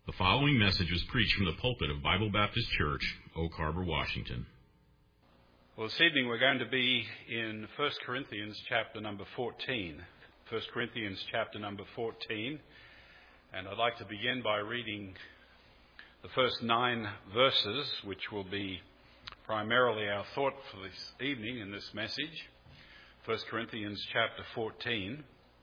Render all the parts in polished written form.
The following message was preached from the pulpit of Bible Baptist Church, Oak Harbor, Washington. Well, this evening we're going to be in 1 Corinthians chapter number 14. 1 Corinthians chapter number 14. And I'd like to begin by reading the first 9 verses, which will be primarily our thought for this evening in this message. 1 Corinthians chapter 14.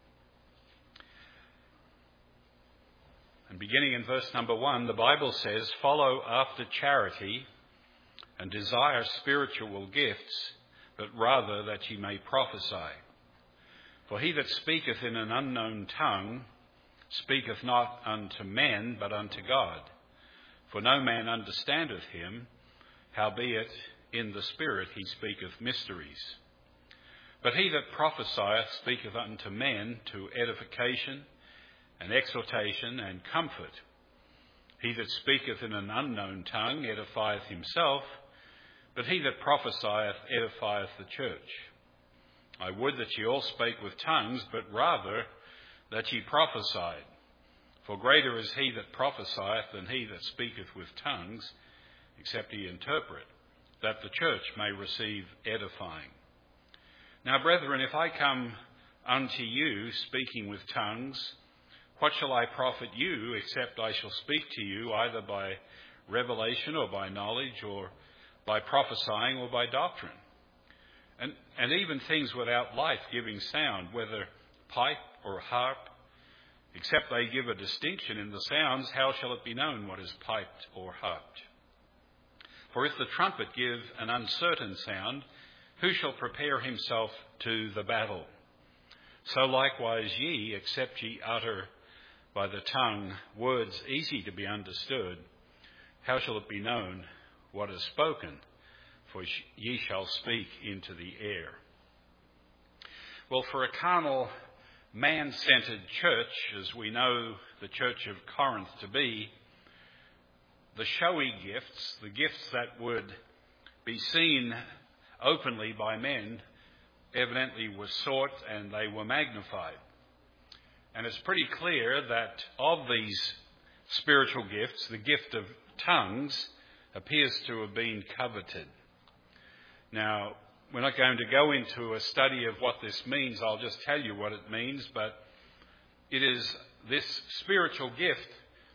And beginning in verse number 1, the Bible says, "Follow after charity and desire spiritual gifts, but rather that ye may prophesy. For he that speaketh in an unknown tongue speaketh not unto men, but unto God. For no man understandeth him, howbeit in the Spirit he speaketh mysteries. But he that prophesieth speaketh unto men to edification and exhortation and comfort. He that speaketh in an unknown tongue edifieth himself, but he that prophesieth edifieth the church. I would that ye all spake with tongues, but rather that ye prophesied. For greater is he that prophesieth than he that speaketh with tongues, except he interpret, that the church may receive edifying. Now, brethren, if I come unto you speaking with tongues, what shall I profit you, except I shall speak to you either by revelation or by knowledge, or by prophesying or by doctrine? And even things without life-giving sound, whether pipe or harp, except they give a distinction in the sounds, how shall it be known what is piped or harped? For if the trumpet give an uncertain sound, who shall prepare himself to the battle? So likewise ye, except ye utter by the tongue words easy to be understood, how shall it be known what is spoken? For ye shall speak into the air." Well, for a carnal, man-centered church, as we know the church of Corinth to be, the showy gifts, the gifts that would be seen openly by men, evidently were sought and they were magnified. And it's pretty clear that of these spiritual gifts, the gift of tongues appears to have been coveted. Now, we're not going to go into a study of what this means. I'll just tell you what it means. But it is this spiritual gift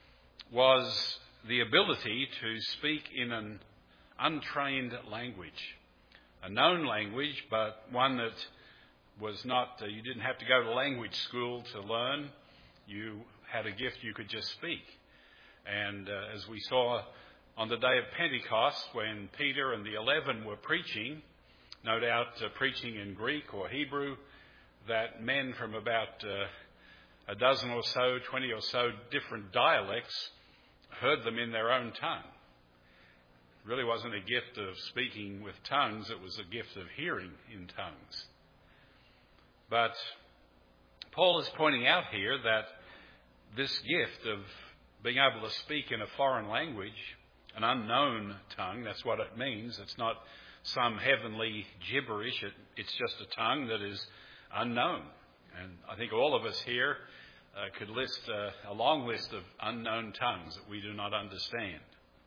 was the ability to speak in an untrained language, a known language, but one that was not, you didn't have to go to language school to learn. You had a gift you could just speak. And as we saw on the day of Pentecost, when Peter and the 11 were preaching, no doubt preaching in Greek or Hebrew, that men from about a dozen or so, 20 or so different dialects heard them in their own tongue. It really wasn't a gift of speaking with tongues, it was a gift of hearing in tongues. But Paul is pointing out here that this gift of being able to speak in a foreign language, an unknown tongue, that's what it means. It's not some heavenly gibberish. It's just a tongue that is unknown. And I think all of us here could list a long list of unknown tongues that we do not understand.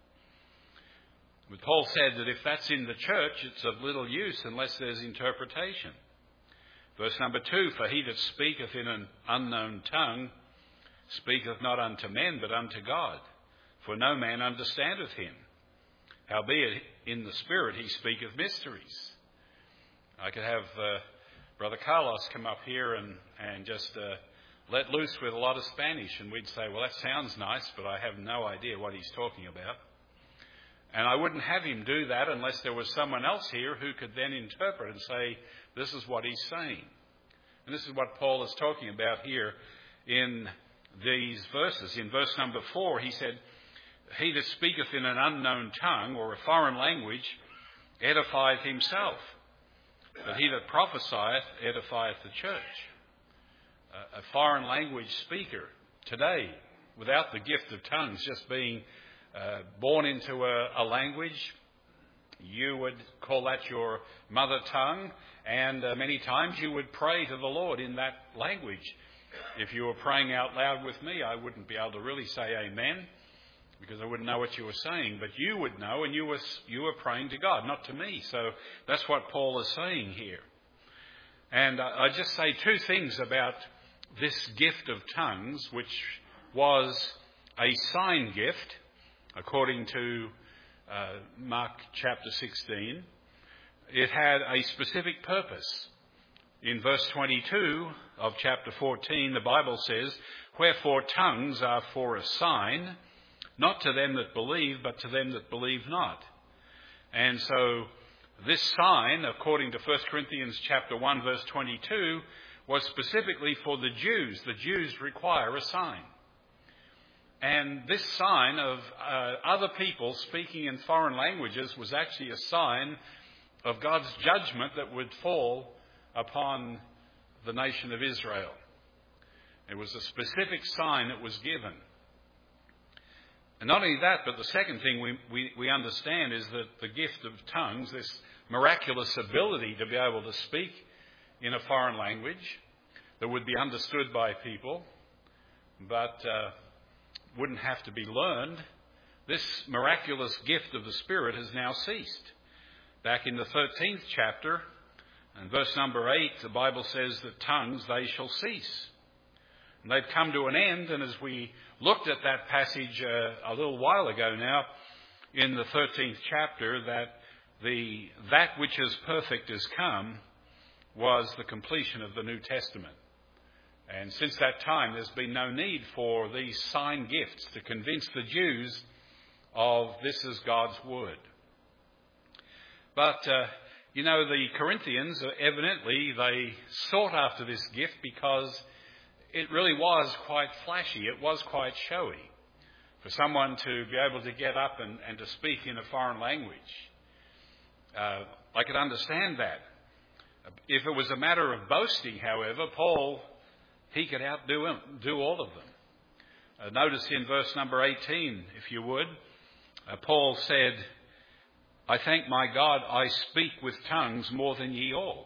But Paul said that if that's in the church, it's of little use unless there's interpretation. Verse number 2, "For he that speaketh in an unknown tongue speaketh not unto men, but unto God. For no man understandeth him. Howbeit in the Spirit he speaketh mysteries." I could have Brother Carlos come up here and just let loose with a lot of Spanish, and we'd say, well, that sounds nice, but I have no idea what he's talking about. And I wouldn't have him do that unless there was someone else here who could then interpret and say, this is what he's saying. And this is what Paul is talking about here in these verses. In verse number 4, he said, "He that speaketh in an unknown tongue," or a foreign language, "edifieth himself. But he that prophesieth edifieth the church." A foreign language speaker today, without the gift of tongues, just being born into a language, you would call that your mother tongue, and many times you would pray to the Lord in that language. If you were praying out loud with me, I wouldn't be able to really say amen, because I wouldn't know what you were saying, but you would know, and you were praying to God, not to me. So that's what Paul is saying here. And I just say two things about this gift of tongues, which was a sign gift, according to Mark chapter 16. It had a specific purpose. In verse 22 of chapter 14, the Bible says, "Wherefore tongues are for a sign, not to them that believe, but to them that believe not." And so this sign, according to 1 Corinthians chapter 1, verse 22, was specifically for the Jews. The Jews require a sign. And this sign of other people speaking in foreign languages was actually a sign of God's judgment that would fall upon the nation of Israel. It was a specific sign that was given. And not only that, but the second thing we understand is that the gift of tongues, this miraculous ability to be able to speak in a foreign language that would be understood by people, but wouldn't have to be learned, this miraculous gift of the Spirit has now ceased. Back in the 13th chapter, and verse number 8, the Bible says that tongues, they shall cease. And they've come to an end, and as we looked at that passage a little while ago now, in the 13th chapter, that which is perfect is come, was the completion of the New Testament. And since that time, there's been no need for these sign gifts to convince the Jews of this is God's word. But, the Corinthians, evidently, they sought after this gift because it really was quite flashy. It was quite showy for someone to be able to get up and to speak in a foreign language. I could understand that. If it was a matter of boasting, however, Paul, he could outdo all of them. Notice in verse number 18, if you would, Paul said, "I thank my God I speak with tongues more than ye all."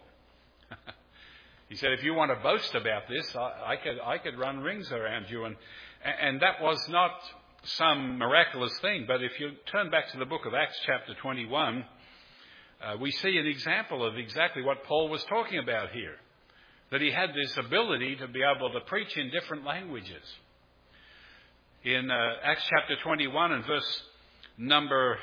He said, if you want to boast about this, I could run rings around you. And that was not some miraculous thing. But if you turn back to the book of Acts chapter 21, we see an example of exactly what Paul was talking about here. That he had this ability to be able to preach in different languages. In Acts chapter 21 and verse number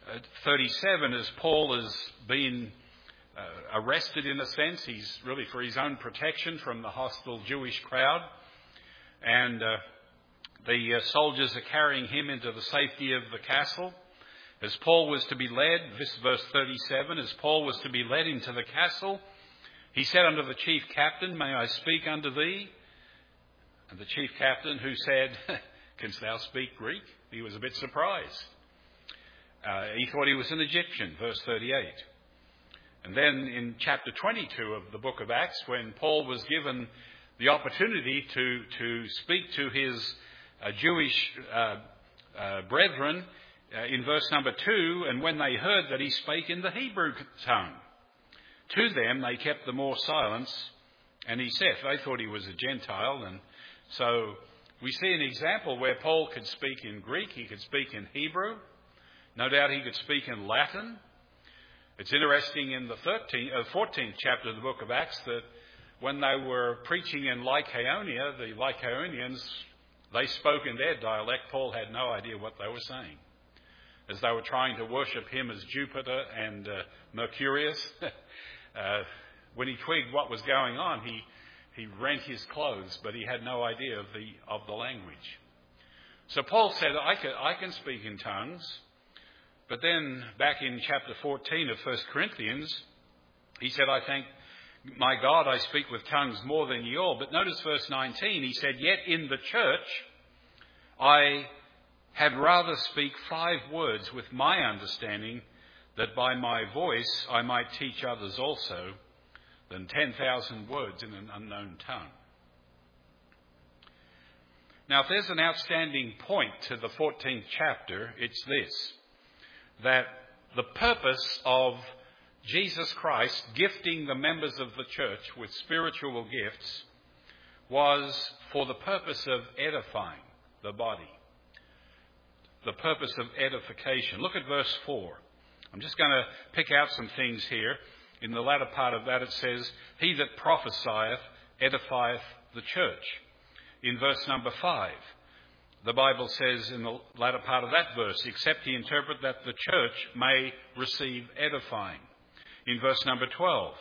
37, as Paul has been arrested in a sense, he's really for his own protection from the hostile Jewish crowd. And the soldiers are carrying him into the safety of the castle. As Paul was to be led, this verse 37, as Paul was to be led into the castle, he said unto the chief captain, "May I speak unto thee?" And the chief captain, who said, "Canst thou speak Greek?" He was a bit surprised. He thought he was an Egyptian, verse 38. And then in chapter 22 of the book of Acts, when Paul was given the opportunity to speak to his Jewish brethren, in verse number 2, and when they heard that he spake in the Hebrew tongue, to them they kept the more silence, and he said, they thought he was a Gentile, and so we see an example where Paul could speak in Greek, he could speak in Hebrew, no doubt he could speak in Latin. It's interesting in the 14th chapter of the book of Acts that when they were preaching in Lycaonia, the Lycaonians, they spoke in their dialect. Paul had no idea what they were saying. As they were trying to worship him as Jupiter and Mercurius, when he twigged what was going on, he rent his clothes, but he had no idea of the language. So Paul said, I can speak in tongues. But then back in chapter 14 of 1 Corinthians, he said, I thank my God I speak with tongues more than ye all. But notice verse 19, he said, yet in the church I had rather speak 5 words with my understanding, that by my voice I might teach others also, than 10,000 words in an unknown tongue. Now, if there's an outstanding point to the 14th chapter, it's this, that the purpose of Jesus Christ gifting the members of the church with spiritual gifts was for the purpose of edifying the body. the purpose of edification. Look at verse 4. I'm just going to pick out some things here. In the latter part of that it says, "He that prophesieth edifieth the church." In verse number 5, the Bible says in the latter part of that verse, "Except he interpret, that the church may receive edifying." In verse number 12,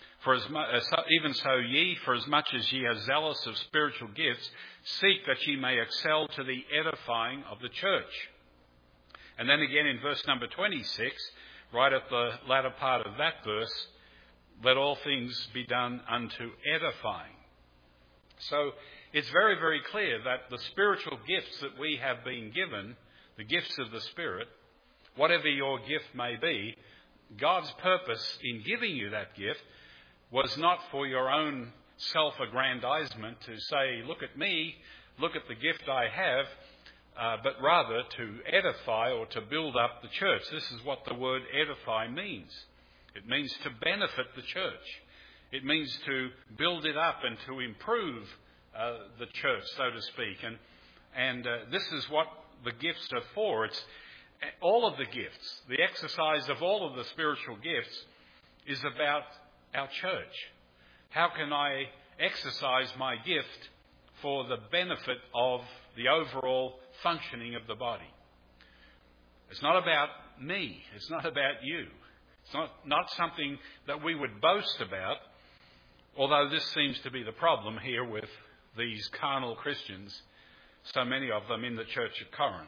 "Even so ye, for as much as ye are zealous of spiritual gifts, seek that ye may excel to the edifying of the church." And then again in verse number 26, right at the latter part of that verse, "Let all things be done unto edifying." So it's very, very clear that the spiritual gifts that we have been given, the gifts of the Spirit, whatever your gift may be, God's purpose in giving you that gift was not for your own self-aggrandizement to say, "Look at me, look at the gift I have," but rather to edify or to build up the church. This is what the word edify means. It means to benefit the church. It means to build it up and to improve the church, so to speak. And this is what the gifts are for. It's all of the gifts, the exercise of all of the spiritual gifts is about our church. How can I exercise my gift for the benefit of the overall functioning of the body? It's not about me. It's not about you. It's not something that we would boast about, although this seems to be the problem here with these carnal Christians, so many of them in the church of Corinth.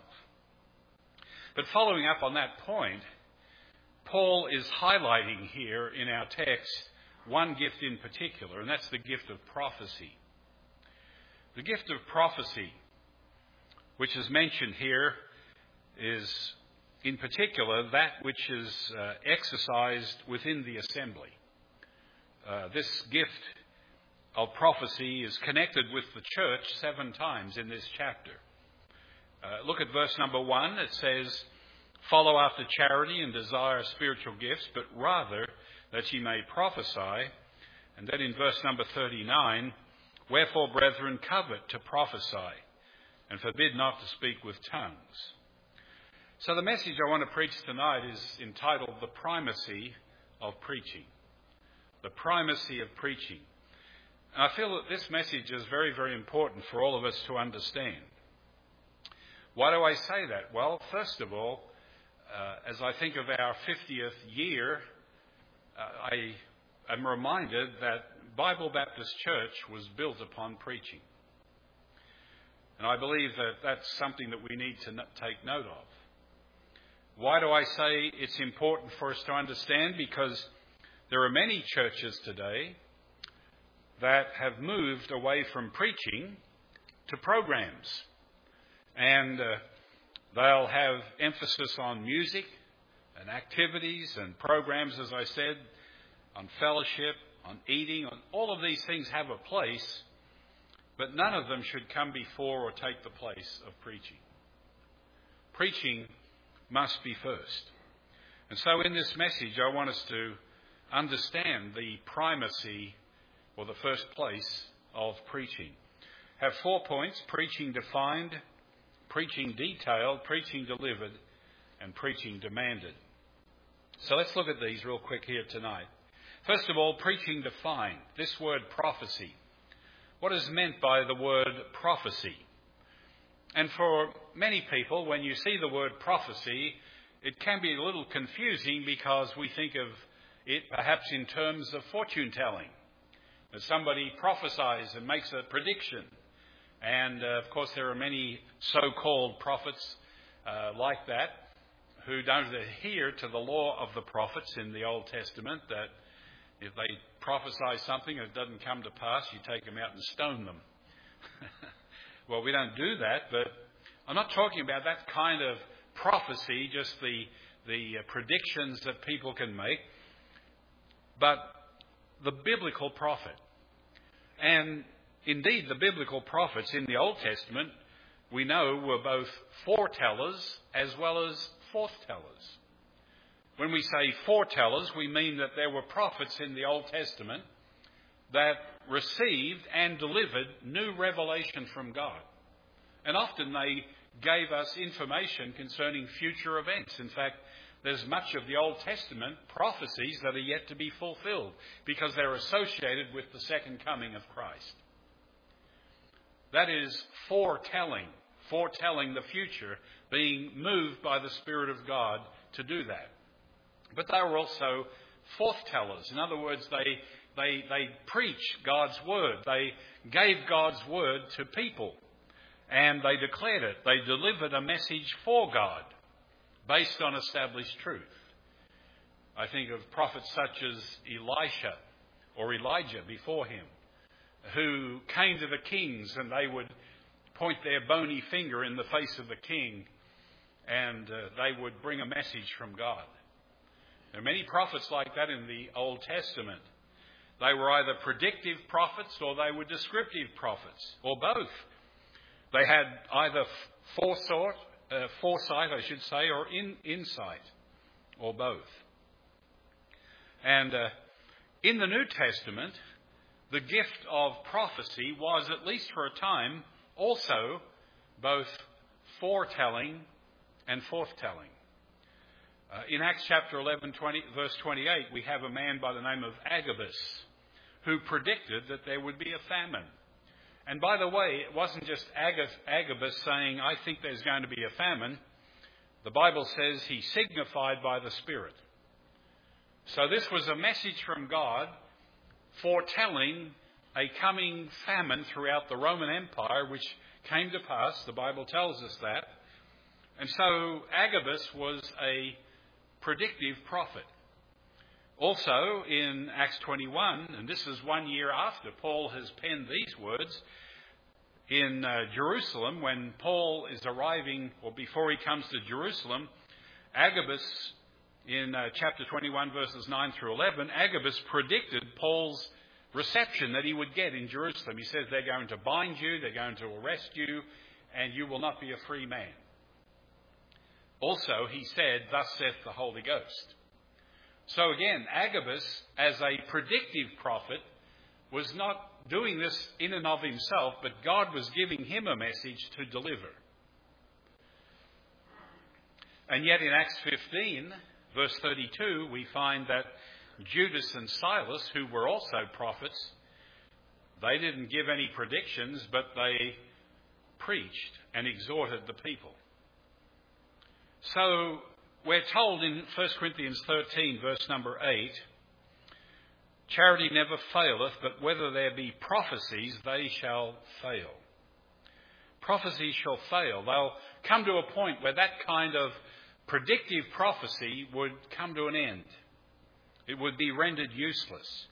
But following up on that point, Paul is highlighting here in our text one gift in particular, and that's the gift of prophecy. The gift of prophecy, which is mentioned here, is in particular that which is exercised within the assembly. This gift of prophecy is connected with the church 7 times in this chapter. Look at verse number 1. It says, "Follow after charity and desire spiritual gifts, but rather that ye may prophesy." And then in verse number 39, "Wherefore, brethren, covet to prophesy, and forbid not to speak with tongues." So the message I want to preach tonight is entitled "The Primacy of Preaching." The primacy of preaching. And I feel that this message is very, very important for all of us to understand. Why do I say that? Well, first of all, as I think of our 50th year, I am reminded that Bible Baptist Church was built upon preaching. And I believe that that's something that we need to take note of. Why do I say it's important for us to understand? Because there are many churches today that have moved away from preaching to programs. And they'll have emphasis on music and activities and programs, as I said, on fellowship, on eating, on all of these things have a place, but none of them should come before or take the place of preaching. Preaching must be first. And so in this message, I want us to understand the primacy or the first place of preaching. Have 4 points: preaching defined, preaching detailed, preaching delivered, and preaching demanded. So let's look at these real quick here tonight. First of all, preaching defined. This word prophecy. What is meant by the word prophecy? And for many people, when you see the word prophecy, it can be a little confusing because we think of it perhaps in terms of fortune telling. That somebody prophesies and makes a prediction. And of course there are many so-called prophets like that who don't adhere to the law of the prophets in the Old Testament, that if they prophesy something and it doesn't come to pass, you take them out and stone them. Well, we don't do that, but I'm not talking about that kind of prophecy, just the predictions that people can make, but the biblical prophet. And indeed, the biblical prophets in the Old Testament, we know, were both foretellers as well as forthtellers. When we say foretellers, we mean that there were prophets in the Old Testament that received and delivered new revelation from God. And often they gave us information concerning future events. In fact, there's much of the Old Testament prophecies that are yet to be fulfilled because they're associated with the second coming of Christ. That is foretelling the future, being moved by the Spirit of God to do that. But they were also forthtellers. In other words, they preached God's word. They gave God's word to people and they declared it. They delivered a message for God based on established truth. I think of prophets such as Elisha or Elijah before him, who came to the kings and they would point their bony finger in the face of the king and they would bring a message from God. There are many prophets like that in the Old Testament. They were either predictive prophets or they were descriptive prophets, or both. They had either foresight, or insight, or both. And in the New Testament, the gift of prophecy was, at least for a time, also both foretelling and forthtelling. In Acts chapter 11, verse 28, we have a man by the name of Agabus who predicted that there would be a famine. And by the way, it wasn't just Agabus saying, I think there's going to be a famine. The Bible says he signified by the Spirit. So this was a message from God foretelling a coming famine throughout the Roman Empire, which came to pass. The Bible tells us that. And so Agabus was a predictive prophet. Also in Acts 21, and this is 1 year after Paul has penned these words, in Jerusalem, when Paul is arriving, or before he comes to Jerusalem, Agabus, in chapter 21, verses 9 through 11, Agabus predicted Paul's reception that he would get in Jerusalem. He says, they're going to bind you, they're going to arrest you, and you will not be a free man. Also, he said, thus saith the Holy Ghost. So again, Agabus, as a predictive prophet, was not doing this in and of himself, but God was giving him a message to deliver. And yet in Acts 15, verse 32, we find that Judas and Silas, who were also prophets, they didn't give any predictions, but they preached and exhorted the people. So we're told in 1 Corinthians 13, verse number 8, charity never faileth, but whether there be prophecies, they shall fail. Prophecies shall fail. They'll come to a point where that kind of predictive prophecy would come to an end. It would be rendered useless.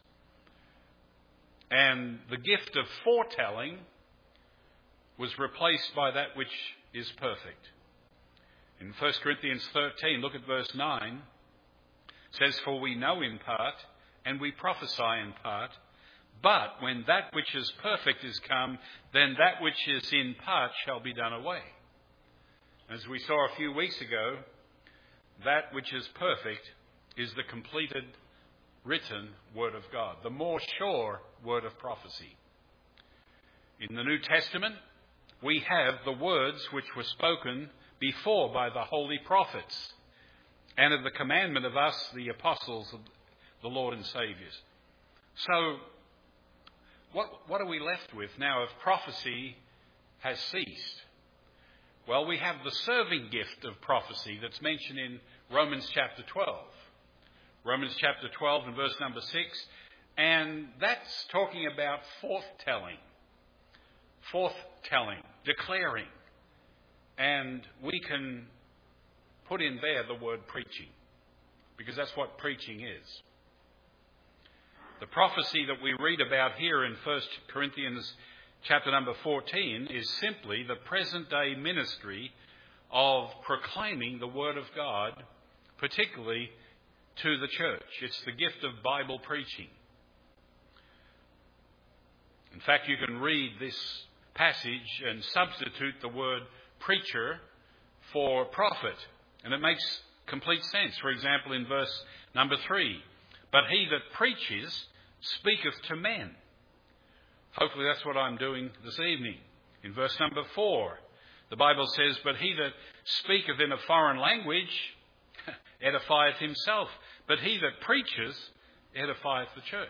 And the gift of foretelling was replaced by that which is perfect. In 1 Corinthians 13, look at verse 9. It says, for we know in part, and we prophesy in part, but when that which is perfect is come, then that which is in part shall be done away. As we saw a few weeks ago, that which is perfect is the completed written Word of God, the more sure word of prophecy. In the New Testament, we have the words which were spoken before by the holy prophets, and of the commandment of us, the apostles of the Lord and Saviours. So, what are we left with now if prophecy has ceased? Well, we have the serving gift of prophecy that's mentioned in Romans chapter 12. Romans chapter 12 and verse number 6. And that's talking about forthtelling, declaring. And we can put in there the word preaching, because that's what preaching is. The prophecy that we read about here in 1 Corinthians chapter number 14 is simply the present day ministry of proclaiming the Word of God, particularly to the church. It's the gift of Bible preaching. In fact, you can read this passage and substitute the word preacher for prophet, and it makes complete sense. For example, in verse number 3, but he that preaches speaketh to men. Hopefully that's what I'm doing this evening. In verse number 4, The Bible says, but he that speaketh in a foreign language edifieth himself, but he that preaches edifieth the church.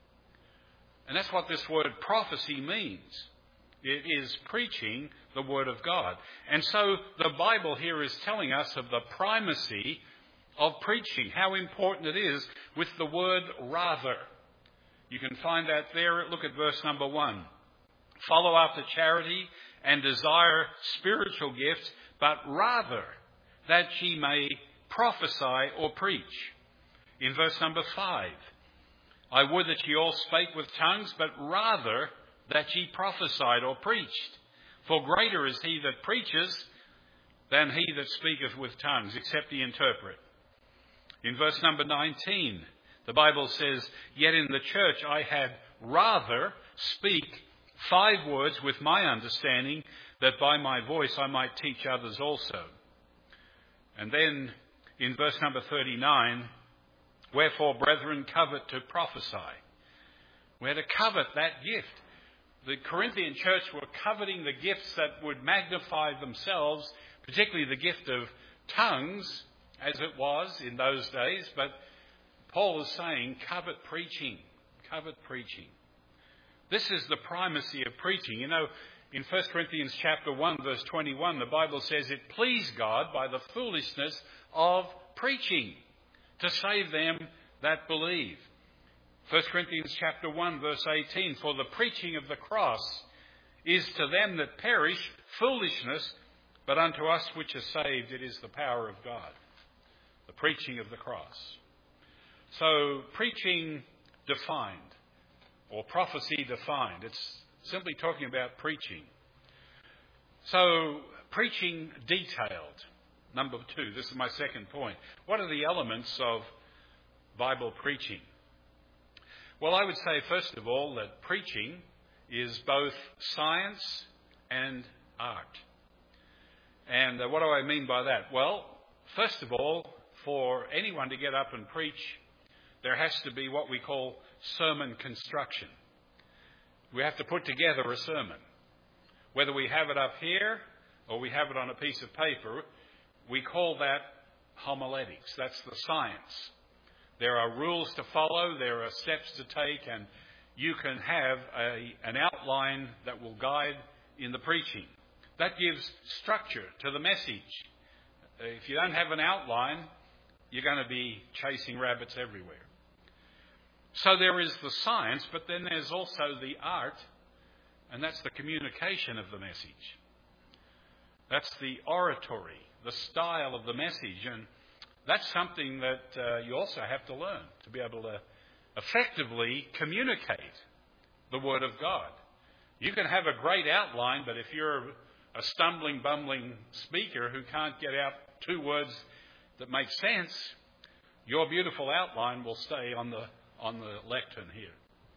And that's what this word prophecy means. It is preaching the word of God. And so the Bible here is telling us of the primacy of preaching, how important it is with the word rather. You can find that there. Look at verse number 1. Follow after charity and desire spiritual gifts, but rather that ye may prophesy or preach. In verse number 5, I would that ye all spake with tongues, but rather that ye prophesied or preached. For greater is he that preaches than he that speaketh with tongues, except he interpret. In verse number 19, the Bible says, yet in the church I had rather speak 5 words with my understanding, that by my voice I might teach others also. And then in verse number 39, wherefore, brethren, covet to prophesy. We're to covet that gift. The Corinthian church were coveting the gifts that would magnify themselves, particularly the gift of tongues, as it was in those days. But Paul is saying, covet preaching. Covet preaching. This is the primacy of preaching. You know, in 1 Corinthians chapter 1, verse 21, the Bible says, it pleased God by the foolishness of preaching to save them that believe. 1 Corinthians chapter 1, verse 18, for the preaching of the cross is to them that perish foolishness, but unto us which are saved it is the power of God. The preaching of the cross. So, preaching defined, or prophecy defined. It's simply talking about preaching. So, preaching detailed. Number 2, this is my second point. What are the elements of Bible preaching? Well, I would say, first of all, that preaching is both science and art. And what do I mean by that? Well, first of all, for anyone to get up and preach, there has to be what we call sermon construction. We have to put together a sermon. Whether we have it up here or we have it on a piece of paper, we call that homiletics. That's the science. There are rules to follow, there are steps to take, and you can have an outline that will guide in the preaching. That gives structure to the message. If you don't have an outline, you're going to be chasing rabbits everywhere. So there is the science, but then there's also the art, and that's the communication of the message. That's the oratory, the style of the message, and that's something that you also have to learn to be able to effectively communicate the Word of God. You can have a great outline, but if you're a stumbling, bumbling speaker who can't get out 2 words that make sense, your beautiful outline will stay on the lectern here.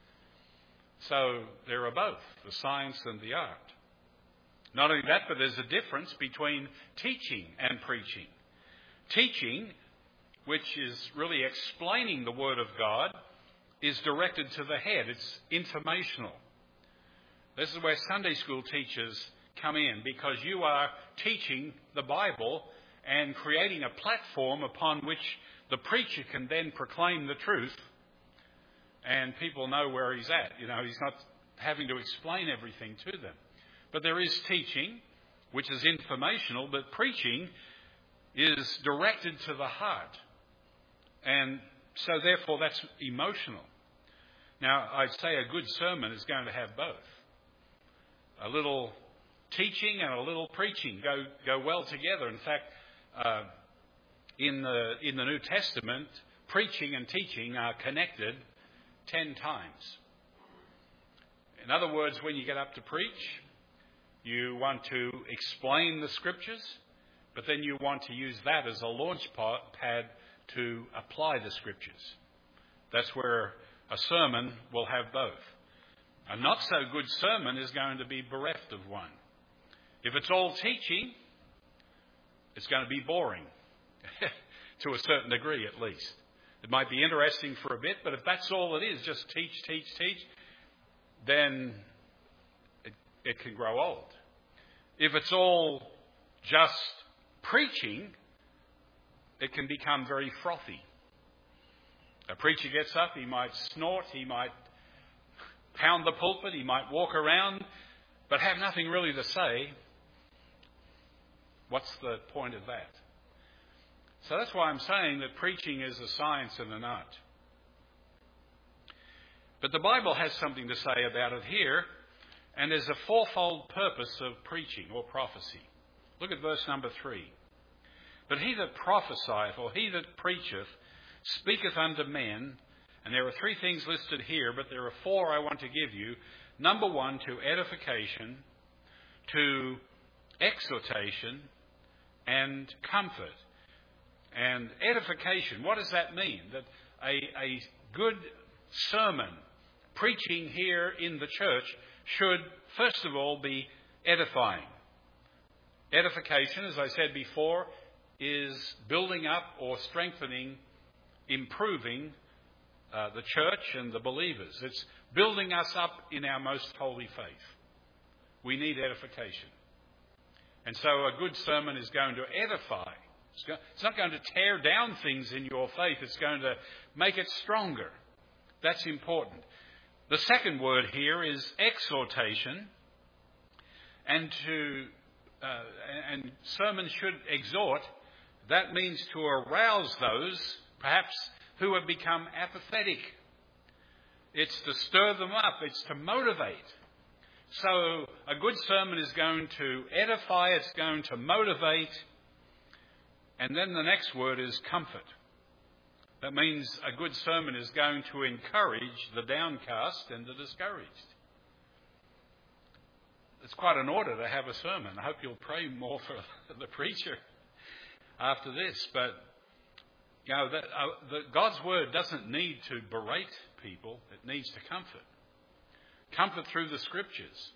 So there are both, the science and the art. Not only that, but there's a difference between teaching and preaching. Teaching, which is really explaining the Word of God, is directed to the head. It's informational. This is where Sunday school teachers come in, because you are teaching the Bible and creating a platform upon which the preacher can then proclaim the truth, and people know where he's at. You know, he's not having to explain everything to them. But there is teaching, which is informational, but preaching is directed to the heart. And so therefore that's emotional. Now, I'd say a good sermon is going to have both. A little teaching and a little preaching go well together. In fact, in the New Testament, preaching and teaching are connected 10 times. In other words, when you get up to preach, you want to explain the Scriptures, but then you want to use that as a launch pad to apply the Scriptures. That's where a sermon will have both. A not so good sermon is going to be bereft of one. If it's all teaching, it's going to be boring, to a certain degree at least. It might be interesting for a bit, but if that's all it is, just teach, then it can grow old. If it's all just preaching, it can become very frothy. A preacher gets up, he might snort, he might pound the pulpit, he might walk around, but have nothing really to say. What's the point of that? So that's why I'm saying that preaching is a science and an art. But the Bible has something to say about it here, and there's a fourfold purpose of preaching or prophecy. Look at verse number 3. But he that prophesieth, or he that preacheth, speaketh unto men, and there are 3 things listed here, but there are 4 I want to give you. Number 1, to edification, to exhortation, and comfort. And edification, what does that mean? That a good sermon, preaching here in the church, should first of all be edifying. Edification, as I said before, is building up or strengthening, improving the church and the believers. It's building us up in our most holy faith. We need edification. And so a good sermon is going to edify. It's not going to tear down things in your faith. It's going to make it stronger. That's important. The second word here is exhortation. And sermons should exhort. That means to arouse those, perhaps, who have become apathetic. It's to stir them up. It's to motivate. So a good sermon is going to edify. It's going to motivate. And then the next word is comfort. That means a good sermon is going to encourage the downcast and the discouraged. It's quite an order to have a sermon. I hope you'll pray more for the preacher after this. But, you know, God's word doesn't need to berate people. It needs to comfort. Comfort through the scriptures.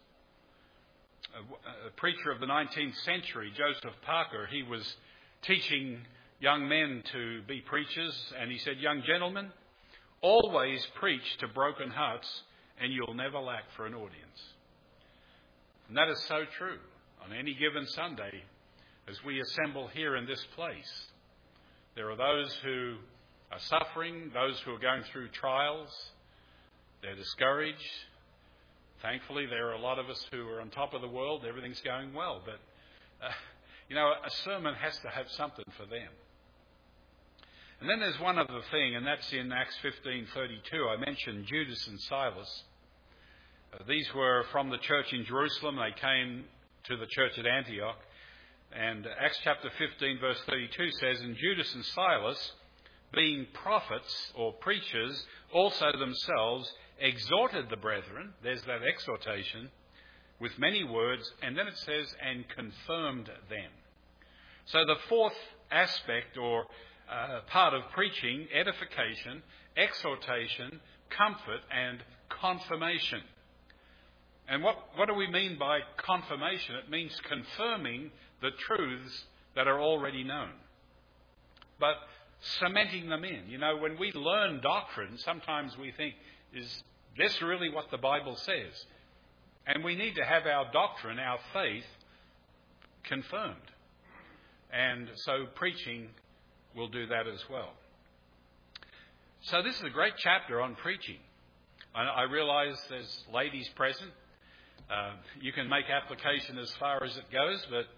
A preacher of the 19th century, Joseph Parker, he was teaching young men to be preachers, and he said, "Young gentlemen, always preach to broken hearts, and you'll never lack for an audience." And that is so true. On any given Sunday, as we assemble here in this place, there are those who are suffering, those who are going through trials, they're discouraged. Thankfully, there are a lot of us who are on top of the world, everything's going well, but a sermon has to have something for them. And then there's one other thing, and that's in Acts 15:32. I mentioned Judas and Silas. These were from the church in Jerusalem. They came to the church at Antioch. And Acts chapter 15, verse 32 says, "And Judas and Silas, being prophets or preachers, also themselves exhorted the brethren," there's that exhortation, "with many words," and then it says, "and confirmed them." So the fourth aspect or part of preaching, edification, exhortation, comfort, and confirmation. And what do we mean by confirmation? It means confirming the truths that are already known, but cementing them in. You know, when we learn doctrine, sometimes we think, is this really what the Bible says? And we need to have our doctrine, our faith, confirmed. And so preaching will do that as well. So this is a great chapter on preaching. I realise there's ladies present. You can make application as far as it goes, but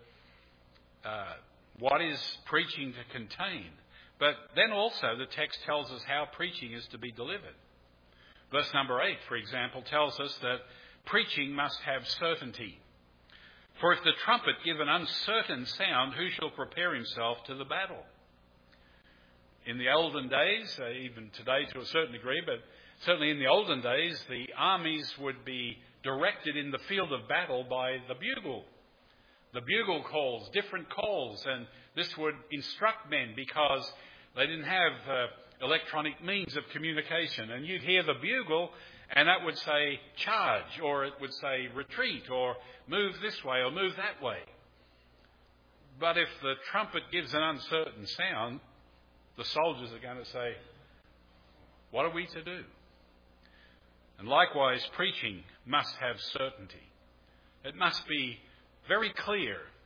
what is preaching to contain? But then also the text tells us how preaching is to be delivered. Verse number 8, for example, tells us that preaching must have certainty. "For if the trumpet give an uncertain sound, who shall prepare himself to the battle?" In the olden days, even today to a certain degree, but certainly in the olden days, the armies would be directed in the field of battle by the bugle. The bugle calls, different calls, and this would instruct men because they didn't have electronic means of communication. And you'd hear the bugle, and that would say charge, or it would say retreat, or move this way, or move that way. But if the trumpet gives an uncertain sound, the soldiers are going to say, what are we to do? And likewise, preaching must have certainty. It must be very clear,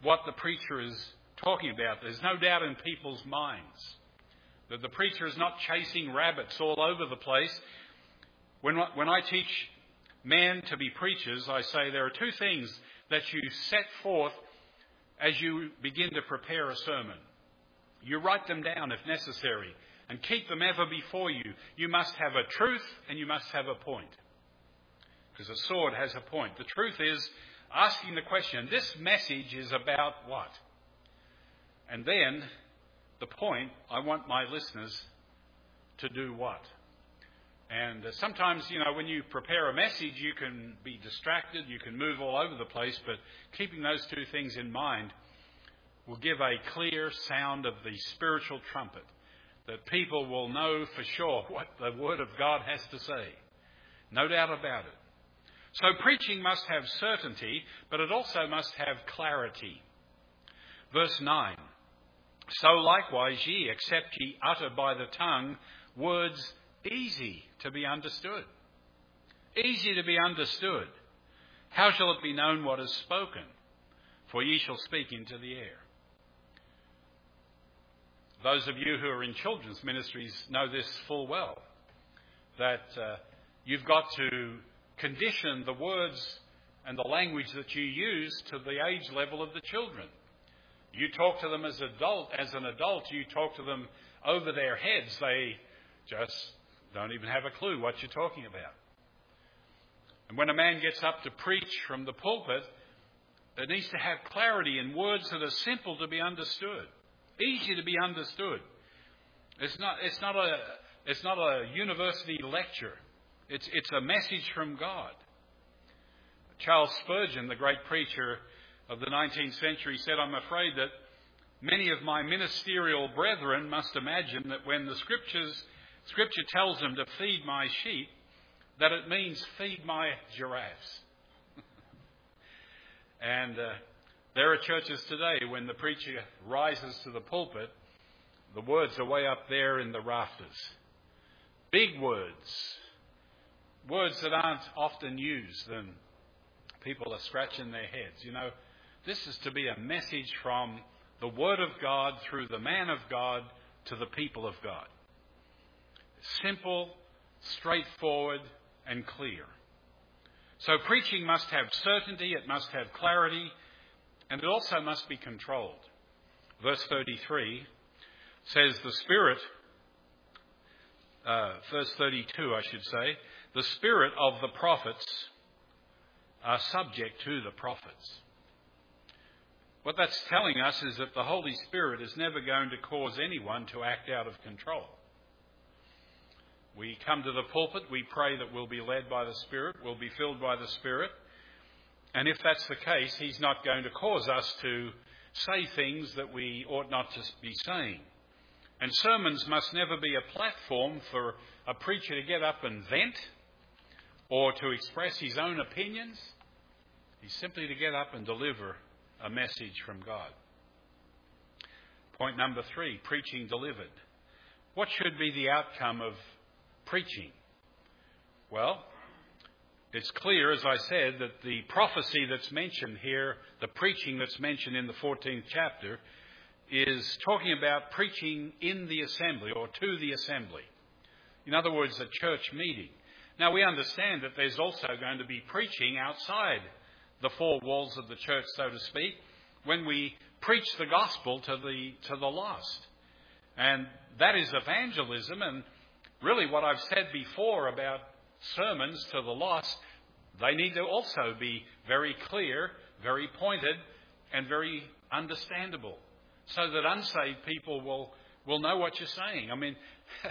what the preacher is talking about. There's no doubt in people's minds that the preacher is not chasing rabbits all over the place. When I teach men to be preachers, I say there are two things that you set forth as you begin to prepare a sermon. You write them down if necessary and keep them ever before you. You must have a truth and you must have a point. Because a sword has a point. The truth is asking the question, this message is about what? And then the point, I want my listeners to do what? And sometimes, when you prepare a message, you can be distracted, you can move all over the place, but keeping those two things in mind will give a clear sound of the spiritual trumpet, that people will know for sure what the Word of God has to say. No doubt about it. So preaching must have certainty, but it also must have clarity. Verse 9, so likewise ye, except ye utter by the tongue words easy to be understood. Easy to be understood. How shall it be known what is spoken? For ye shall speak into the air. Those of you who are in children's ministries know this full well, that you've got to condition the words and the language that you use to the age level of the children. You talk to them as an adult, you talk to them over their heads. They just don't even have a clue what you're talking about. And when a man gets up to preach from the pulpit, it needs to have clarity in words that are simple to be understood, easy to be understood. It's not a university lecture. It's a message from God. Charles Spurgeon, the great preacher of the 19th century, said, I'm afraid that many of my ministerial brethren must imagine that when the Scripture tells them to feed my sheep, that it means feed my giraffes. And there are churches today when the preacher rises to the pulpit, the words are way up there in the rafters. Big words. Words that aren't often used, and people are scratching their heads. This is to be a message from the Word of God through the man of God to the people of God. Simple, straightforward, and clear. So preaching must have certainty, it must have clarity, and it also must be controlled. Verse 33 says the Spirit, verse 32 I should say, the spirit of the prophets are subject to the prophets. What that's telling us is that the Holy Spirit is never going to cause anyone to act out of control. We come to the pulpit, we pray that we'll be led by the Spirit, we'll be filled by the Spirit. And if that's the case, He's not going to cause us to say things that we ought not to be saying. And sermons must never be a platform for a preacher to get up and vent or to express his own opinions. He's simply to get up and deliver a message from God. Point number 3, preaching delivered. What should be the outcome of preaching? Well, it's clear, as I said, that the prophecy that's mentioned here, the preaching that's mentioned in the 14th chapter, is talking about preaching in the assembly or to the assembly. In other words, a church meeting. Now, we understand that there's also going to be preaching outside the four walls of the church, so to speak, when we preach the gospel to the lost. And that is evangelism. And really what I've said before about sermons to the lost, they need to also be very clear, very pointed, and very understandable, so that unsaved people will know what you're saying. I mean,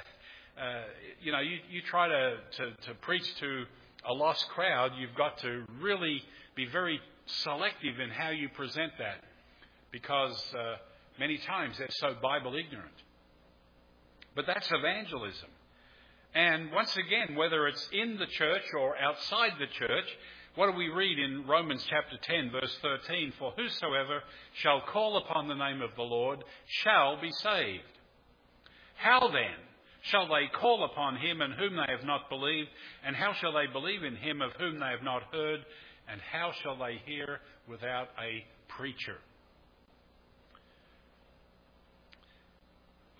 you try to preach to a lost crowd, you've got to really be very selective in how you present that, because many times they're so Bible ignorant. But that's evangelism. And once again, whether it's in the church or outside the church, what do we read in Romans chapter 10, verse 13? For whosoever shall call upon the name of the Lord shall be saved. How then shall they call upon him in whom they have not believed? And how shall they believe in him of whom they have not heard? And how shall they hear without a preacher?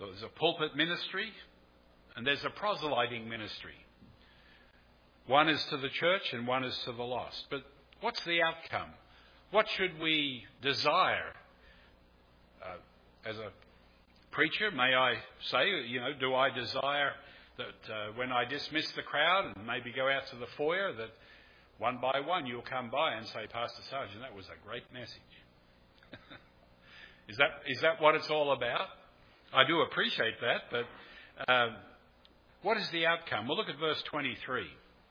There's a pulpit ministry and there's a proselyting ministry. One is to the church and one is to the lost. But what's the outcome? What should we desire? As a preacher, may I say, do I desire that when I dismiss the crowd and maybe go out to the foyer, that one by one you'll come by and say, Pastor Sargent, that was a great message. Is that what it's all about? I do appreciate that, but what is the outcome? Well, look at verse 23.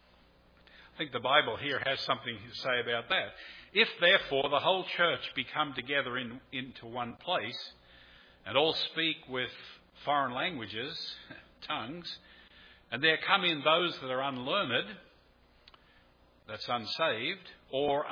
I think the Bible here has something to say about that. If, therefore, the whole church be come together into one place, and all speak with foreign languages, tongues, and there come in those that are unlearned, that's unsaved, or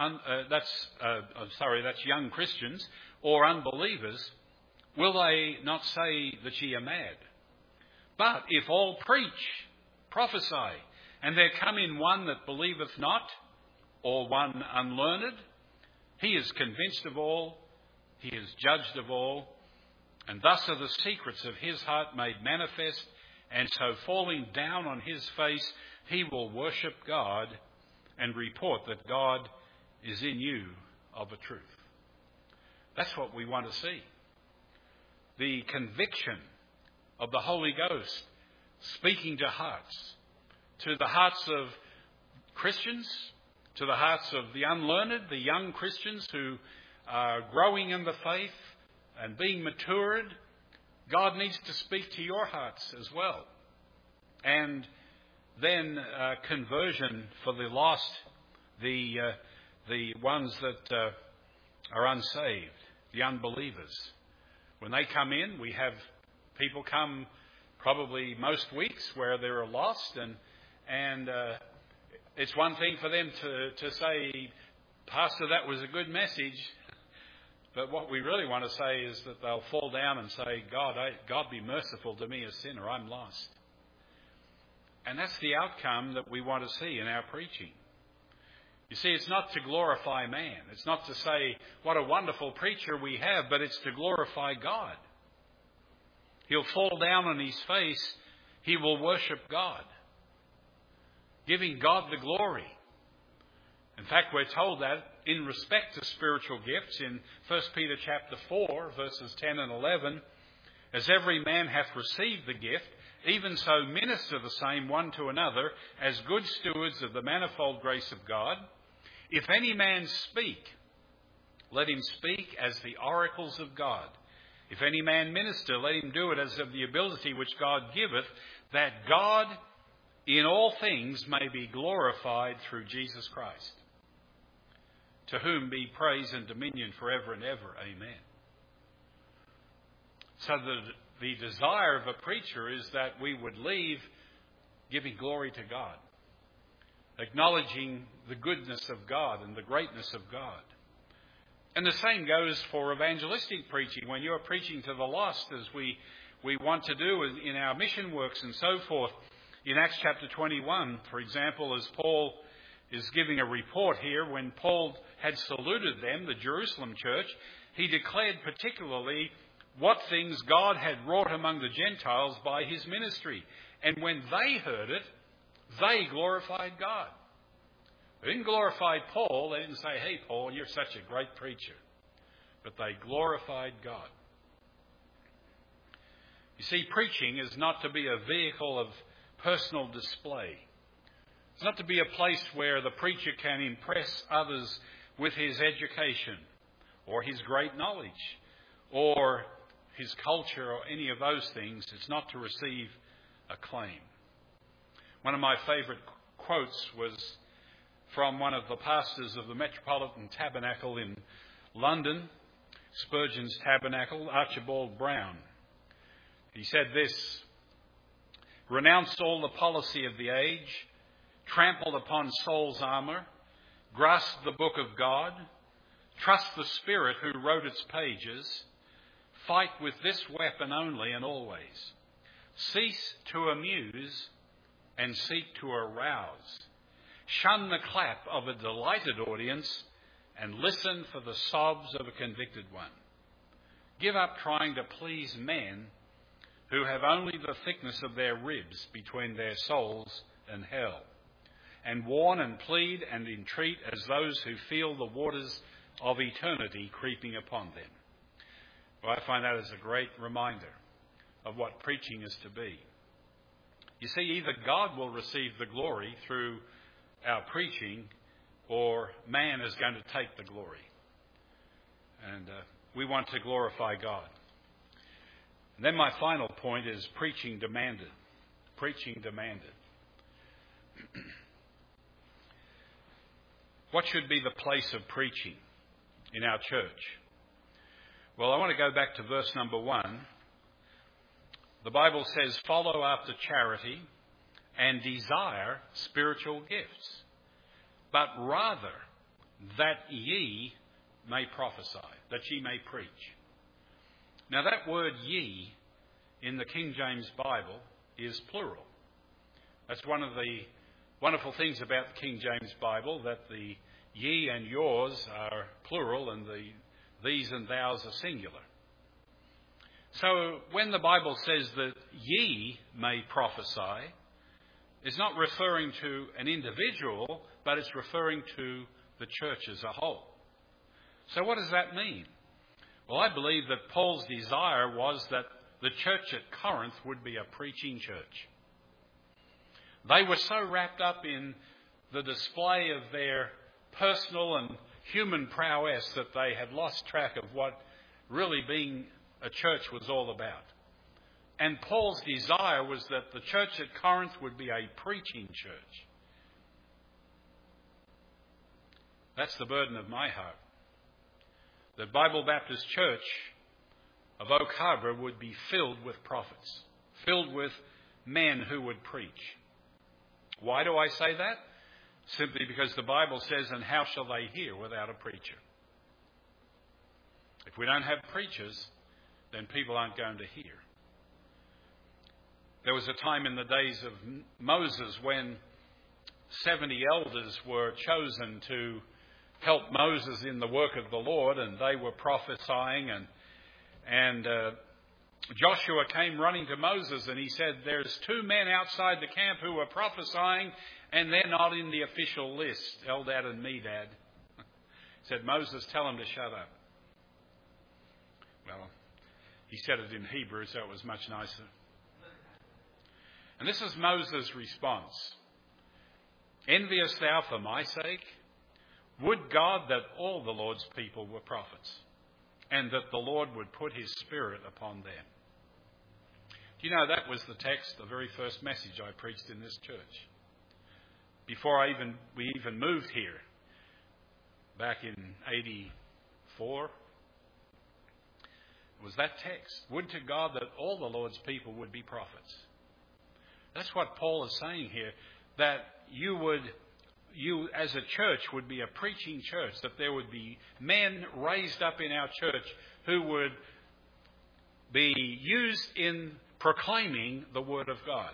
that's young Christians, or unbelievers, will they not say that ye are mad? But if all preach, prophesy, and there come in one that believeth not, or one unlearned, he is convinced of all, he is judged of all, and thus are the secrets of his heart made manifest, and so falling down on his face, he will worship God and report that God is in you of a truth. That's what we want to see. The conviction of the Holy Ghost speaking to the hearts of Christians, to the hearts of the unlearned, the young Christians who are growing in the faith and being matured. God needs to speak to your hearts as well. And then conversion for the lost, the ones that are unsaved, the unbelievers. When they come in, we have people come probably most weeks where they're lost, and it's one thing for them to say, Pastor, that was a good message. But what we really want to say is that they'll fall down and say, God be merciful to me, a sinner. I'm lost. And that's the outcome that we want to see in our preaching. You see, it's not to glorify man. It's not to say what a wonderful preacher we have, but it's to glorify God. He'll fall down on his face. He will worship God, giving God the glory. In fact, we're told that in respect to spiritual gifts in 1 Peter chapter 4, verses 10 and 11, as every man hath received the gift, even so minister the same one to another as good stewards of the manifold grace of God. If any man speak, let him speak as the oracles of God. If any man minister, let him do it as of the ability which God giveth, that God in all things may be glorified through Jesus Christ, to whom be praise and dominion forever and ever. Amen. So the desire of a preacher is that we would leave giving glory to God, acknowledging the goodness of God and the greatness of God. And the same goes for evangelistic preaching. When you're preaching to the lost, as we want to do in our mission works and so forth. In Acts chapter 21, for example, as Paul is giving a report here, when Paul had saluted them, the Jerusalem church, he declared particularly what things God had wrought among the Gentiles by his ministry. And when they heard it, they glorified God. They didn't glorify Paul. They didn't say, hey, Paul, you're such a great preacher. But they glorified God. You see, preaching is not to be a vehicle of personal display. It's not to be a place where the preacher can impress others with his education or his great knowledge or his culture or any of those things. It's not to receive acclaim. One of my favourite quotes was from one of the pastors of the Metropolitan Tabernacle in London, Spurgeon's Tabernacle, Archibald Brown. He said this: renounced all the policy of the age, trampled upon Saul's armour, grasped the book of God, trust the Spirit who wrote its pages, fight with this weapon only and always. Cease to amuse and seek to arouse. Shun the clap of a delighted audience and listen for the sobs of a convicted one. Give up trying to please men who have only the thickness of their ribs between their souls and hell, and warn and plead and entreat as those who feel the waters of eternity creeping upon them. Well, I find that as a great reminder of what preaching is to be. You see, either God will receive the glory through our preaching, or man is going to take the glory. And we want to glorify God. And then my final point is preaching demanded. Preaching demanded. What should be the place of preaching in our church? Well, I want to go back to verse number 1. The Bible says, "Follow after charity and desire spiritual gifts, but rather that ye may prophesy," that ye may preach. Now that word ye in the King James Bible is plural. That's one of the wonderful things about the King James Bible, that the ye and yours are plural and the these and thous are singular. So when the Bible says that ye may prophesy, it's not referring to an individual, but it's referring to the church as a whole. So what does that mean? Well, I believe that Paul's desire was that the church at Corinth would be a preaching church. They were so wrapped up in the display of their personal and human prowess that they had lost track of what really being a church was all about. And Paul's desire was that the church at Corinth would be a preaching church. That's the burden of my heart. The Bible Baptist Church of Oak Harbour would be filled with prophets, filled with men who would preach. Why do I say that? Simply because the Bible says, "And how shall they hear without a preacher?" If we don't have preachers, then people aren't going to hear. There was a time in the days of Moses when 70 elders were chosen to help Moses in the work of the Lord, and they were prophesying, and Joshua came running to Moses and he said, "There's 2 men outside the camp who are prophesying, and they're not in the official list, Eldad and Medad." He said, "Moses, tell them to shut up." Well, he said it in Hebrew, so it was much nicer. And this is Moses' response. "Enviest thou for my sake? Would God that all the Lord's people were prophets, and that the Lord would put his Spirit upon them." Do you know, that was the text, the very first message I preached in this church. Before we even moved here, back in 84, it was that text. "Would to God that all the Lord's people would be prophets." That's what Paul is saying here, that you as a church would be a preaching church, that there would be men raised up in our church who would be used in proclaiming the Word of God.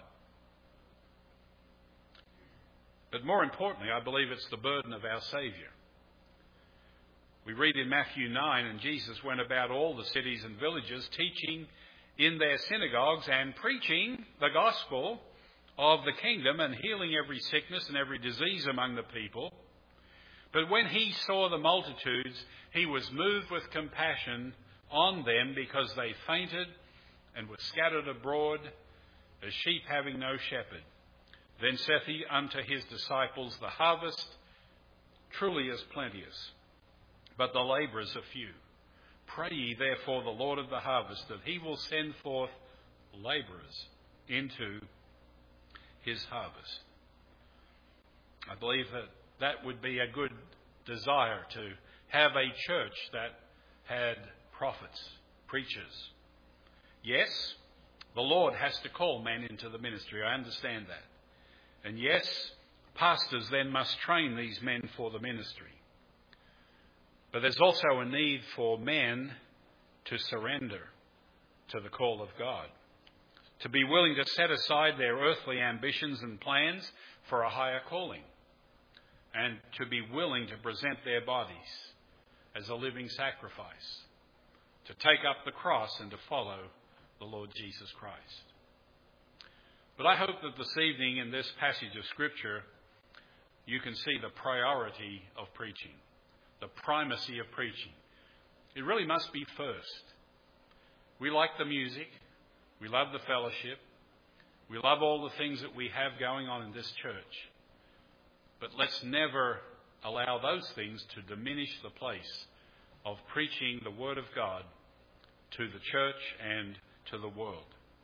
But more importantly, I believe it's the burden of our Saviour. We read in Matthew 9, "And Jesus went about all the cities and villages, teaching in their synagogues and preaching the gospel of the kingdom and healing every sickness and every disease among the people. But when he saw the multitudes, he was moved with compassion on them, because they fainted and were scattered abroad as sheep having no shepherd. Then saith he unto his disciples, The harvest truly is plenteous, but the labourers are few. Pray ye therefore the Lord of the harvest, that he will send forth labourers into his harvest." I believe that would be a good desire, to have a church that had prophets, preachers. Yes, the Lord has to call men into the ministry. I understand that. And yes, pastors then must train these men for the ministry. But there's also a need for men to surrender to the call of God, to be willing to set aside their earthly ambitions and plans for a higher calling, and to be willing to present their bodies as a living sacrifice, to take up the cross and to follow the Lord Jesus Christ. But I hope that this evening in this passage of Scripture, you can see the priority of preaching, the primacy of preaching. It really must be first. We like the music. We love the fellowship. We love all the things that we have going on in this church. But let's never allow those things to diminish the place of preaching the Word of God to the church and to the world.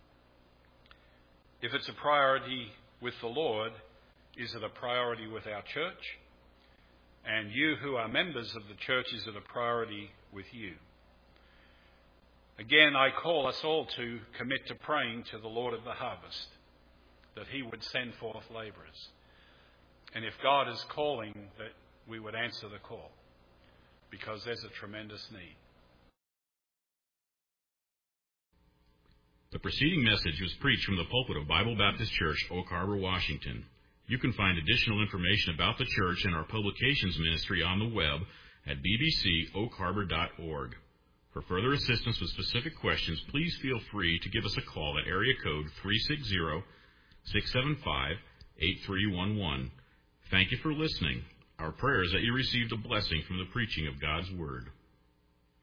If it's a priority with the Lord, is it a priority with our church? And you who are members of the church, is it a priority with you? Again, I call us all to commit to praying to the Lord of the harvest, that he would send forth labourers. And if God is calling, that we would answer the call, because there's a tremendous need. The preceding message was preached from the pulpit of Bible Baptist Church, Oak Harbor, Washington. You can find additional information about the church and our publications ministry on the web at bbcoakharbor.org. For further assistance with specific questions, please feel free to give us a call at area code 360-675-8311. Thank you for listening. Our prayer is that you received a blessing from the preaching of God's Word.